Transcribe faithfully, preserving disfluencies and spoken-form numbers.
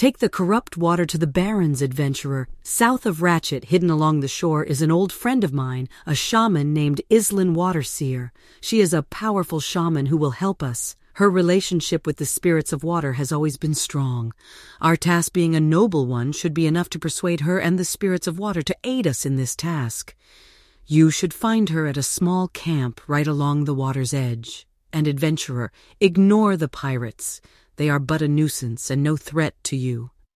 Take the corrupt water to the Barrens, adventurer. South of Ratchet, hidden along the shore, is an old friend of mine, a shaman named Islin Waterseer. She is a powerful shaman who will help us. Her relationship with the spirits of water has always been strong. Our task being a noble one should be enough to persuade her and the spirits of water to aid us in this task. You should find her at a small camp right along the water's edge. And adventurer, ignore the pirates. They are but a nuisance and no threat to you.